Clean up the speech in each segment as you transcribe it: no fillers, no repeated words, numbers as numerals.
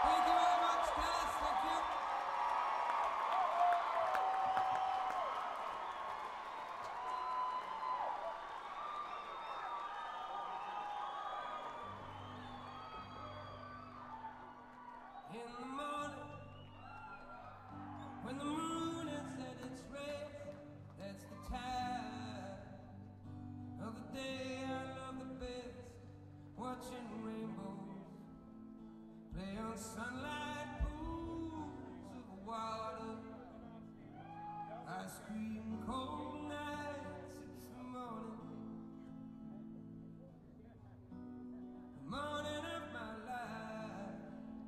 Thank you very much, guys. Thank you. In the morning, when the moon is at its race, that's the time of the day I love the best. Watching rainbows play on sunlight pools of water. I scream cold nights, it's the morning. The morning of my life.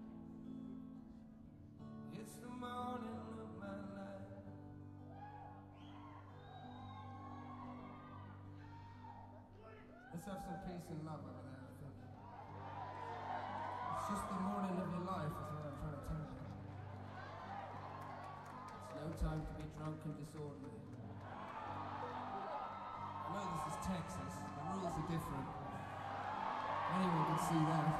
It's the morning of my life. Let's have some peace and love over there, I think. It's just the morning of your life, is what I'm trying to tell you. It's no time to be drunk and disorderly. I know this is Texas, the rules are different. Anyone can see that.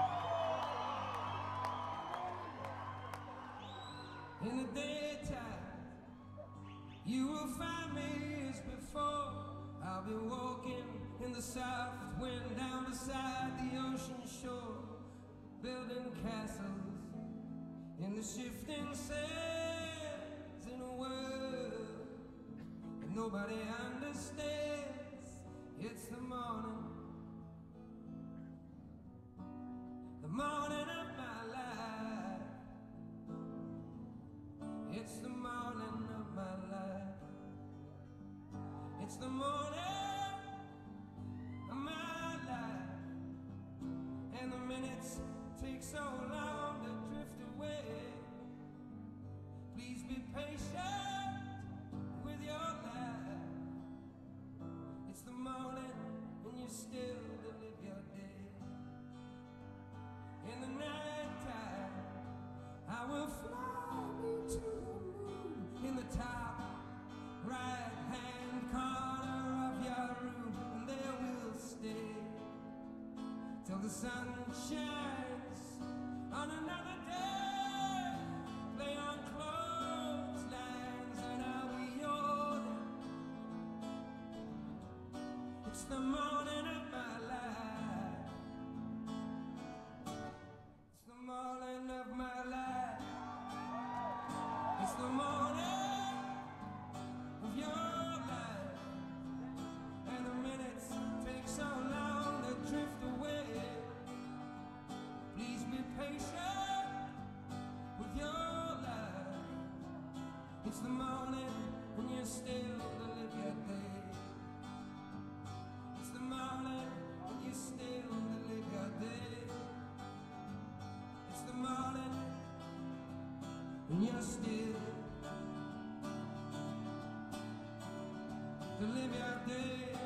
In the daytime, you will find me as before. I'll be walking in the south wind down beside the ocean shore, building castles in the shifting sands in a world that nobody understands. It's the morning of my life. It's the morning of my life. It's the morning of my life. And the minutes take so long to drift away. Please be patient with your life. It's the morning when you still to live your day. In the night time, I will fly me to the moon in the top right-hand corner of your room, and there we'll stay till the sun shines on another day. Play on clotheslines and I'll be yours. It's the morning of my life. It's the morning of my life. It's the morning of your life. And the minutes take so long to drift away. Please be patient with your life. It's the morning when you're still to live your day. It's the morning when you're still to live your day. It's the morning when you're still to live your day.